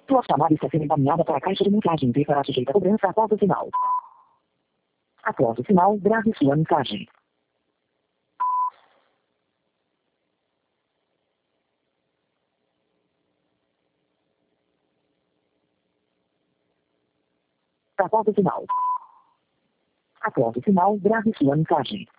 Sua chamada está sendo encaminhada para a caixa de mensagens e será sujeita a cobrança após o sinal. Após o sinal, grave sua mensagem. Após o sinal. Após o sinal, grave sua mensagem.